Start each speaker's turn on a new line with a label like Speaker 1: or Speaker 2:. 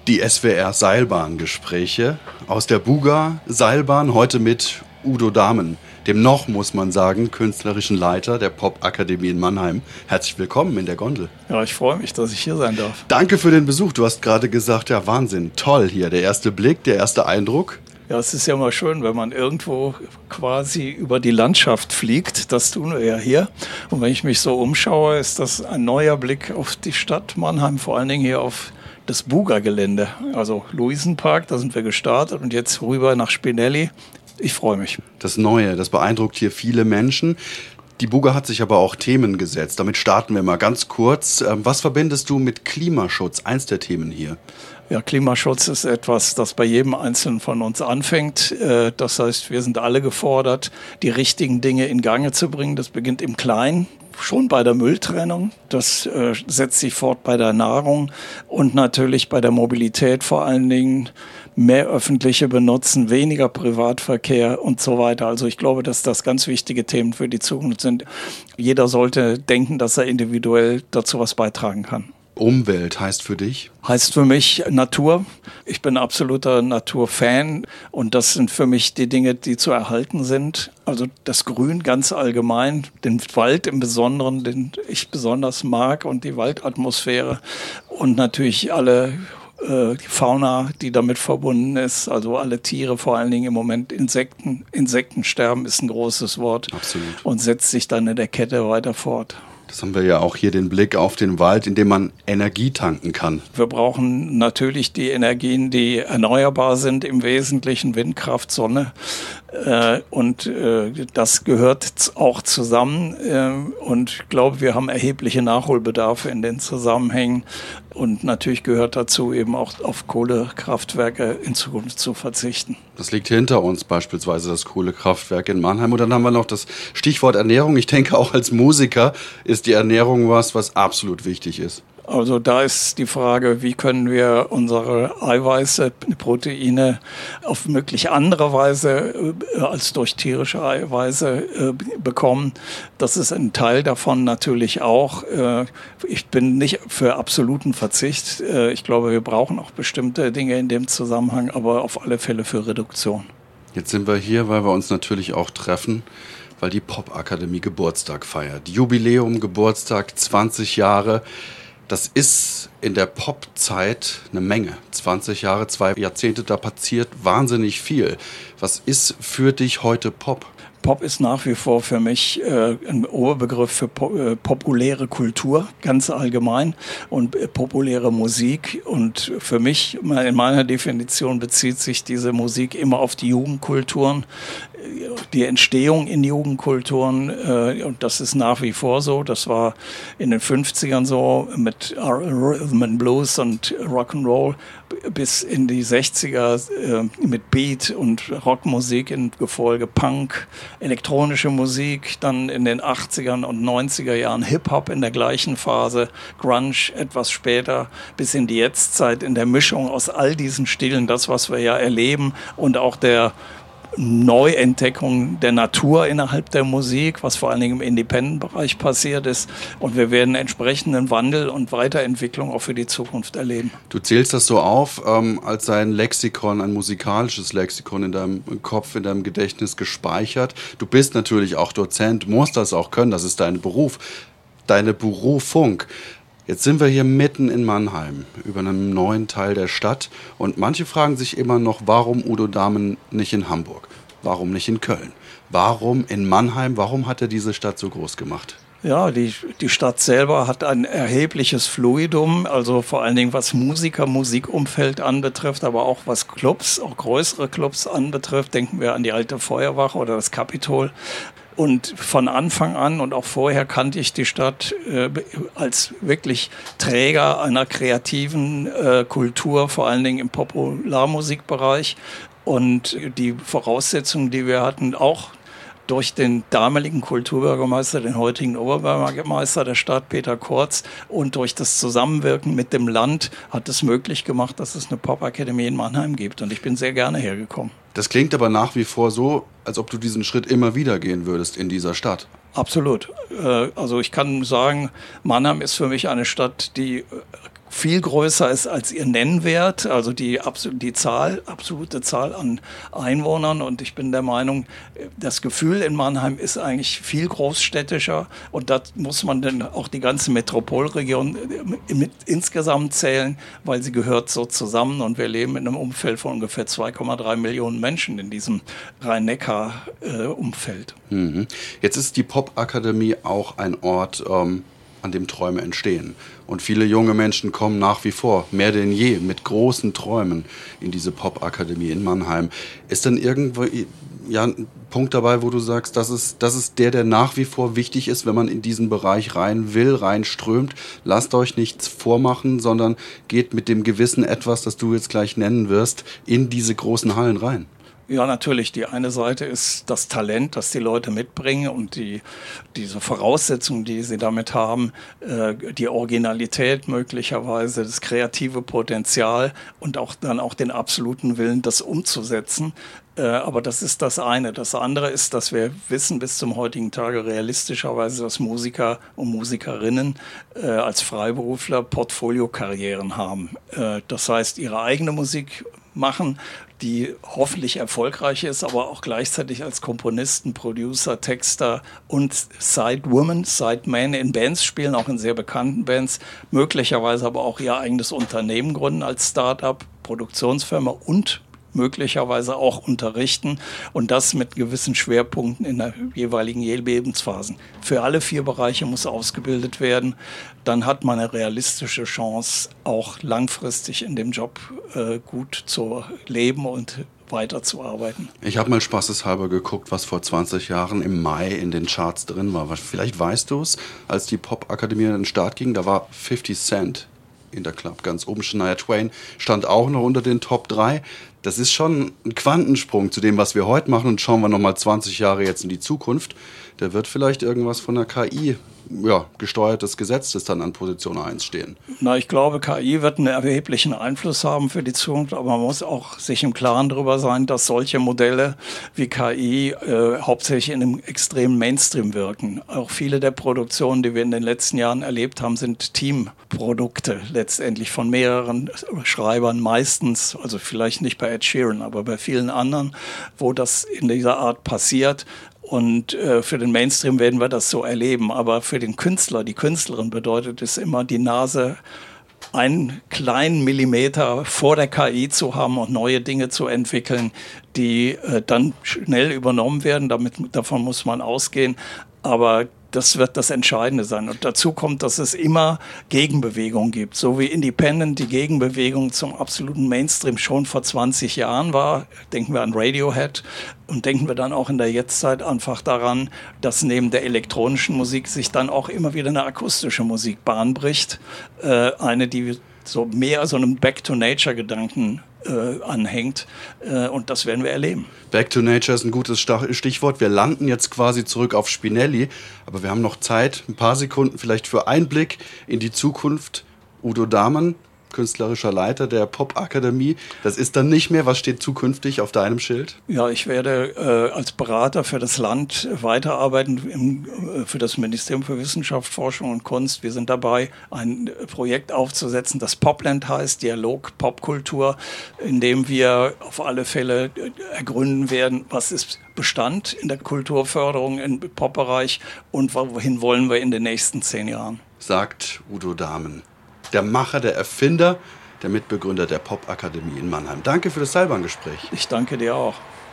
Speaker 1: Die SWR-Seilbahngespräche aus der Buga-Seilbahn, heute mit Udo Dahmen, dem noch, muss man sagen, künstlerischen Leiter der Popakademie in Mannheim. Herzlich willkommen in der Gondel.
Speaker 2: Ja, ich freue mich, dass ich hier sein darf.
Speaker 1: Danke für den Besuch. Du hast gerade gesagt, ja Wahnsinn, toll hier, der erste Blick, der erste Eindruck.
Speaker 2: Ja, es ist ja mal schön, wenn man irgendwo quasi über die Landschaft fliegt. Das tun wir ja hier. Und wenn ich mich so umschaue, ist das ein neuer Blick auf die Stadt Mannheim, vor allen Dingen hier auf das Buga-Gelände. Also Luisenpark, da sind wir gestartet und jetzt rüber nach Spinelli. Ich freue mich.
Speaker 1: Das Neue, das beeindruckt hier viele Menschen. Die Buga hat sich aber auch Themen gesetzt. Damit starten wir mal ganz kurz. Was verbindest du mit Klimaschutz? Eins der Themen hier.
Speaker 2: Ja, Klimaschutz ist etwas, das bei jedem Einzelnen von uns anfängt. Das heißt, wir sind alle gefordert, die richtigen Dinge in Gange zu bringen. Das beginnt im Kleinen, schon bei der Mülltrennung. Das setzt sich fort bei der Nahrung und natürlich bei der Mobilität vor allen Dingen. Mehr öffentliche benutzen, weniger Privatverkehr und so weiter. Also ich glaube, dass das ganz wichtige Themen für die Zukunft sind. Jeder sollte denken, dass er individuell dazu was beitragen kann.
Speaker 1: Umwelt heißt für dich?
Speaker 2: Heißt für mich Natur. Ich bin absoluter Naturfan und das sind für mich die Dinge, die zu erhalten sind. Also das Grün ganz allgemein, den Wald im Besonderen, den ich besonders mag und die Waldatmosphäre und natürlich alle die Fauna, die damit verbunden ist, also alle Tiere, vor allen Dingen im Moment Insekten. Insektensterben ist ein großes Wort.
Speaker 1: Absolut.
Speaker 2: Und setzt sich dann in der Kette weiter fort.
Speaker 1: Das haben wir ja auch hier den Blick auf den Wald, in dem man Energie tanken kann.
Speaker 2: Wir brauchen natürlich die Energien, die erneuerbar sind, im Wesentlichen Windkraft, Sonne. Und das gehört auch zusammen. Und ich glaube, wir haben erhebliche Nachholbedarfe in den Zusammenhängen. Und natürlich gehört dazu eben auch auf Kohlekraftwerke in Zukunft zu verzichten.
Speaker 1: Das liegt hinter uns, beispielsweise das Kohlekraftwerk in Mannheim. Und dann haben wir noch das Stichwort Ernährung. Ich denke, auch als Musiker ist die Ernährung was absolut wichtig ist.
Speaker 2: Also da ist die Frage, wie können wir unsere Eiweiße, Proteine auf möglich andere Weise als durch tierische Eiweiße bekommen. Das ist ein Teil davon natürlich auch. Ich bin nicht für absoluten Verzicht. Ich glaube, wir brauchen auch bestimmte Dinge in dem Zusammenhang, aber auf alle Fälle für Reduktion.
Speaker 1: Jetzt sind wir hier, weil wir uns natürlich auch treffen, weil die Popakademie Geburtstag feiert. Jubiläum, Geburtstag, 20 Jahre. Das ist in der Popzeit eine Menge. 20 Jahre, 2 Jahrzehnte, da passiert wahnsinnig viel. Was ist für dich heute Pop?
Speaker 2: Pop ist nach wie vor für mich ein Oberbegriff für populäre Kultur, ganz allgemein, und populäre Musik. Und für mich, in meiner Definition, bezieht sich diese Musik immer auf die Jugendkulturen, die Entstehung in Jugendkulturen. Und das ist nach wie vor so. Das war in den 50ern so mit Rhythm and Blues und Rock'n'Roll bis in die 60er mit Beat und Rockmusik in Gefolge, Punk, elektronische Musik, dann in den 80ern und 90er Jahren Hip-Hop in der gleichen Phase, Grunge etwas später, bis in die Jetztzeit in der Mischung aus all diesen Stilen, das, was wir ja erleben und auch der Neuentdeckung der Natur innerhalb der Musik, was vor allen Dingen im Independent-Bereich passiert ist. Und wir werden entsprechenden Wandel und Weiterentwicklung auch für die Zukunft erleben.
Speaker 1: Du zählst das so auf, als sei ein Lexikon, ein musikalisches Lexikon in deinem Kopf, in deinem Gedächtnis gespeichert. Du bist natürlich auch Dozent, musst das auch können, das ist dein Beruf, deine Berufung. Jetzt sind wir hier mitten in Mannheim, über einem neuen Teil der Stadt. Und manche fragen sich immer noch, warum Udo Dahmen nicht in Hamburg? Warum nicht in Köln? Warum in Mannheim? Warum hat er diese Stadt so groß gemacht?
Speaker 2: Ja, die Stadt selber hat ein erhebliches Fluidum, also vor allen Dingen was Musikumfeld anbetrifft, aber auch was Clubs, auch größere Clubs anbetrifft. Denken wir an die alte Feuerwache oder das Kapitol. Und von Anfang an und auch vorher kannte ich die Stadt als wirklich Träger einer kreativen Kultur, vor allen Dingen im Popularmusikbereich. Und die Voraussetzungen, die wir hatten, auch durch den damaligen Kulturbürgermeister, den heutigen Oberbürgermeister der Stadt, Peter Kurz, und durch das Zusammenwirken mit dem Land hat es möglich gemacht, dass es eine Popakademie in Mannheim gibt. Und ich bin sehr gerne hergekommen.
Speaker 1: Das klingt aber nach wie vor so, als ob du diesen Schritt immer wieder gehen würdest in dieser Stadt.
Speaker 2: Absolut. Also ich kann sagen, Mannheim ist für mich eine Stadt, die viel größer ist als ihr Nennwert, also die absolute Zahl an Einwohnern. Und ich bin der Meinung, das Gefühl in Mannheim ist eigentlich viel großstädtischer. Und da muss man dann auch die ganze Metropolregion insgesamt zählen, weil sie gehört so zusammen. Und wir leben in einem Umfeld von ungefähr 2,3 Millionen Menschen in diesem Rhein-Neckar-Umfeld.
Speaker 1: Jetzt ist die Popakademie auch ein Ort, an dem Träume entstehen. Und viele junge Menschen kommen nach wie vor, mehr denn je, mit großen Träumen in diese Popakademie in Mannheim. Ist denn irgendwo ein Punkt dabei, wo du sagst, das ist der nach wie vor wichtig ist, wenn man in diesen Bereich rein will, reinströmt? Lasst euch nichts vormachen, sondern geht mit dem gewissen Etwas, das du jetzt gleich nennen wirst, in diese großen Hallen rein.
Speaker 2: Ja, natürlich. Die eine Seite ist das Talent, das die Leute mitbringen und diese Voraussetzungen, die sie damit haben, die Originalität möglicherweise, das kreative Potenzial und auch den absoluten Willen, das umzusetzen. Aber das ist das eine. Das andere ist, dass wir wissen bis zum heutigen Tage realistischerweise, dass Musiker und Musikerinnen als Freiberufler Portfoliokarrieren haben. Das heißt, ihre eigene Musik machen, die hoffentlich erfolgreich ist, aber auch gleichzeitig als Komponisten, Producer, Texter und Sidewomen, Sidemen in Bands spielen, auch in sehr bekannten Bands, möglicherweise aber auch ihr eigenes Unternehmen gründen als Start-up, Produktionsfirma und möglicherweise auch unterrichten und das mit gewissen Schwerpunkten in der jeweiligen Lebensphasen. Für alle 4 Bereiche muss ausgebildet werden. Dann hat man eine realistische Chance, auch langfristig in dem Job gut zu leben und weiterzuarbeiten.
Speaker 1: Ich habe mal spaßeshalber geguckt, was vor 20 Jahren im Mai in den Charts drin war. Vielleicht weißt du es, als die Popakademie in den Start ging, da war 50 Cent in der Club ganz oben. Shania Twain stand auch noch unter den Top 3. Das ist schon ein Quantensprung zu dem, was wir heute machen. Und schauen wir nochmal 20 Jahre jetzt in die Zukunft. Da wird vielleicht irgendwas von der KI gesteuertes Gesetz, das dann an Position 1 stehen.
Speaker 2: Na, ich glaube, KI wird einen erheblichen Einfluss haben für die Zukunft, aber man muss auch sich im Klaren darüber sein, dass solche Modelle wie KI hauptsächlich in einem extremen Mainstream wirken. Auch viele der Produktionen, die wir in den letzten Jahren erlebt haben, sind Teamprodukte letztendlich von mehreren Schreibern meistens, also vielleicht nicht bei Ed Sheeran, aber bei vielen anderen, wo das in dieser Art passiert. Und für den Mainstream werden wir das so erleben. Aber für den Künstler, die Künstlerin bedeutet es immer, die Nase einen kleinen Millimeter vor der KI zu haben und neue Dinge zu entwickeln, die dann schnell übernommen werden. Davon muss man ausgehen. Aber das wird das Entscheidende sein. Und dazu kommt, dass es immer Gegenbewegung gibt. So wie Independent die Gegenbewegung zum absoluten Mainstream schon vor 20 Jahren war. Denken wir an Radiohead und denken wir dann auch in der Jetztzeit einfach daran, dass neben der elektronischen Musik sich dann auch immer wieder eine akustische Musik Bahn bricht. Eine, die so mehr so einem Back-to-Nature-Gedanken anhängt. Und das werden wir erleben.
Speaker 1: Back to Nature ist ein gutes Stichwort. Wir landen jetzt quasi zurück auf Spinelli, aber wir haben noch Zeit, ein paar Sekunden vielleicht für Einblick in die Zukunft. Udo Dahmen, künstlerischer Leiter der Popakademie. Das ist dann nicht mehr. Was steht zukünftig auf deinem Schild?
Speaker 2: Ja, ich werde als Berater für das Land weiterarbeiten für das Ministerium für Wissenschaft, Forschung und Kunst. Wir sind dabei, ein Projekt aufzusetzen, das Popland heißt, Dialog Popkultur, in dem wir auf alle Fälle ergründen werden, was ist Bestand in der Kulturförderung im Popbereich und wohin wollen wir in den nächsten 10 Jahren.
Speaker 1: Sagt Udo Dahmen. Der Macher, der Erfinder, der Mitbegründer der Popakademie in Mannheim. Danke für das Seilbahngespräch.
Speaker 2: Ich danke dir auch.